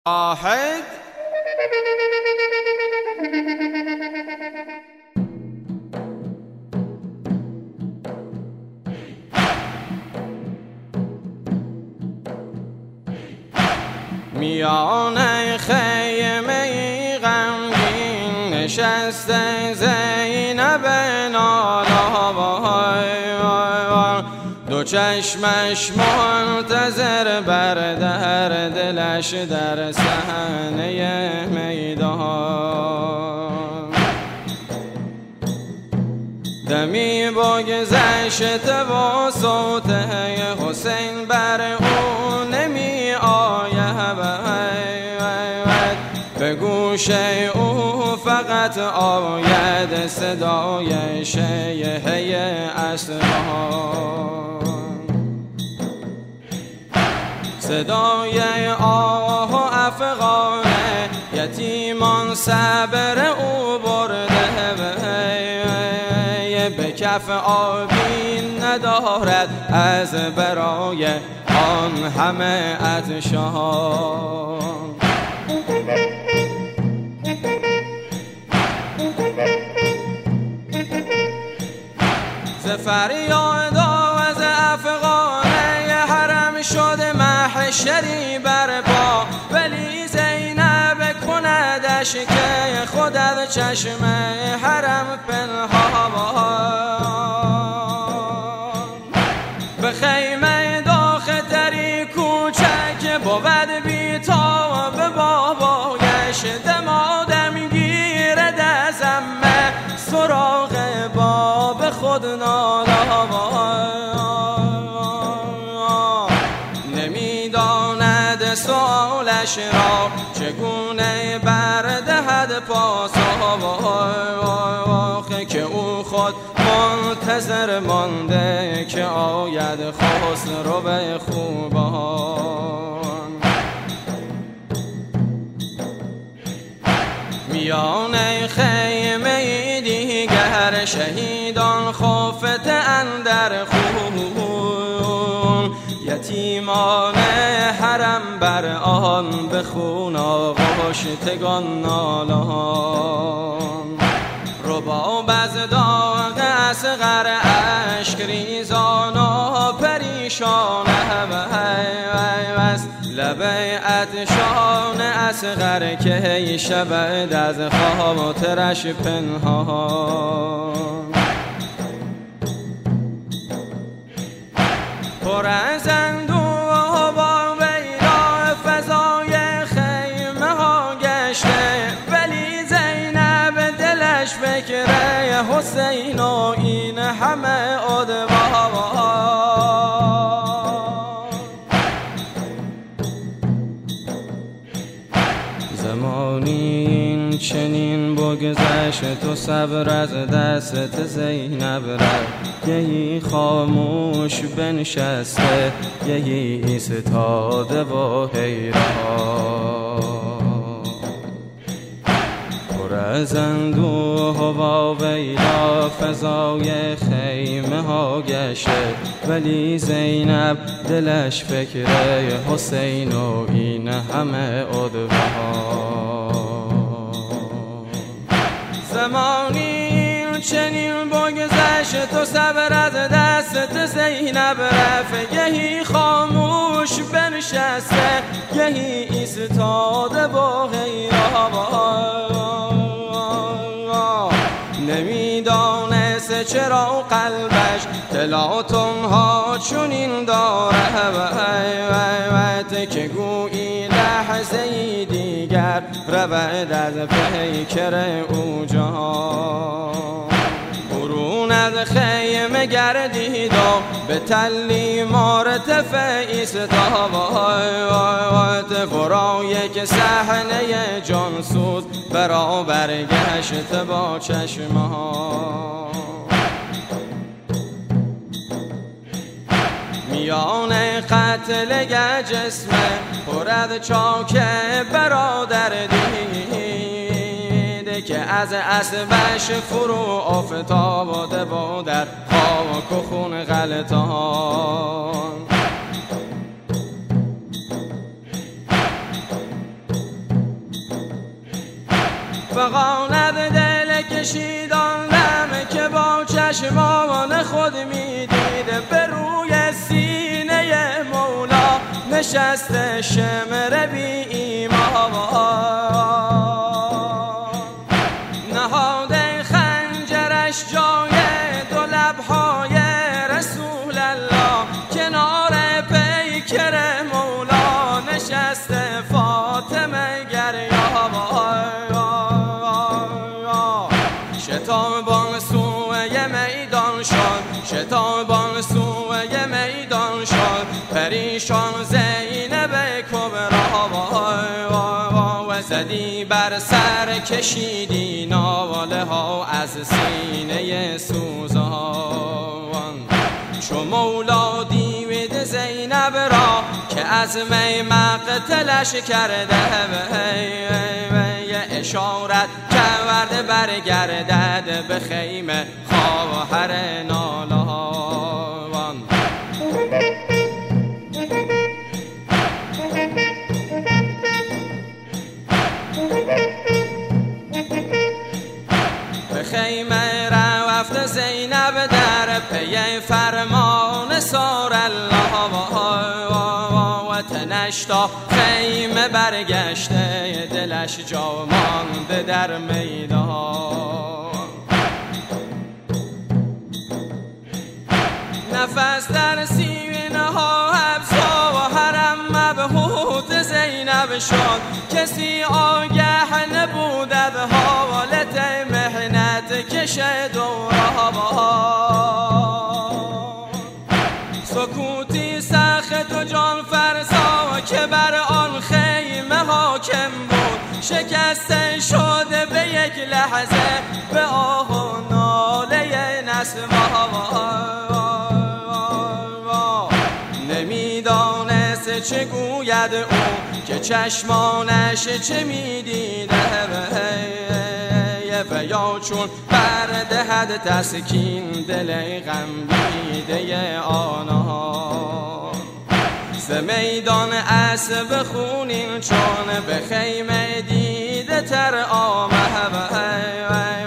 واحد میان خیمه غمگین نشسته زینب نالا، دو چشمش منتظر بر در دلش در صحنه میدان. دمی بگذشته و صوت حسین بر او نمی آید، به گوش او فقط آید صدای شیهه اصفهان، صدای آه و افغانه یتیمان صبر او برده، به کف آبی ندارد از برای آن همه عطشان. ز فریاد آواز افغانه حرم شده محشری برپا، ولی زینب کندش که خود از چشم حرم پنهان. به خیمه داختری کوچک بود بی‌تاب بابایش، دمادم گیرد از عمه سراغ باب خود نالا. نمیداند سؤالش را چگونه بردهد پاسخ، که او خود منتظر مانده که آید خسرو به خوبان. میان خیمه دیگر شهیدان خفته اندر خون، یتیمان حرم بر آن به خون آغشتگان نالان. رباب از داغ اصغر اشک ریزان و پریشان است، لب عطشان اصغر که شود از خاطرش پنهان. پر از اندوه با ویرا فضای خیمه ها گشته، ولی زینب دلش فکر حسین و این همه ادوار. زمانی این چنین بگذشت تو صبر از دست زینب رفت، یهی خاموش بنشسته یهی ایستاده و حیران. پر از اندوه و ویلا فضای خیمه ها گشته، ولی زینب دلش فکر حسین و این همه ادوار. زمانی چنین بگذشت تو صبر از دست زینب رفت، یهی خاموش بنشسته یهی ایستاده با حیران. نمیدانست چرا قلبش تلاطم ها چنین دارد، که گویی لحظه دیگر رود از پیکر او جهان. برون از خیمه گردید و به تلی مرتفع ایستاد، برای که صحنه جانسوز برابر گشت با چشمه ها. میان قتل جسمه پر از چاک برادر دیده، که از اسبش فرو افتاده و در خاک و خون غلطان. فغاند دل کشیدان دم که با چشمان خود میدیده به روی سینه مولا نشسته شمر بی ایمان نهاده خنجرش جای دو لبهای رسول الله کنار پیکر مولا نشسته فاطمه گریان شتابان سوی میدان شد شتابان سوی میدان شد پریشان زینب کبرا و زدی بر سر کشیدی ناله ها از سینه سوزان چو مولا دید زینب را که از می مقتلش کرده اشارت کرده برگردد به خیمه خواهر نالان به خیمه رفت زینب در پی فرمان سار الله و تنش تا خیمه برگشته دلش جا مانده در میدان نفس در سینه ها حبسا و حرم مبهوت زینب شد کسی آگه نبود از حالت محنت کش دورها سکوتی سخت و جان فرسا که بر آن خیمه حاکم بود شکسته شده به یک لحظه به آه و ناله نسوها نمیدانست چه گوید او که چشمانش چه میدیده و یا چون بردهد تسکین دل غم دیده آنها ز میدان اسب خونین چون به خیمه دیده تر آمد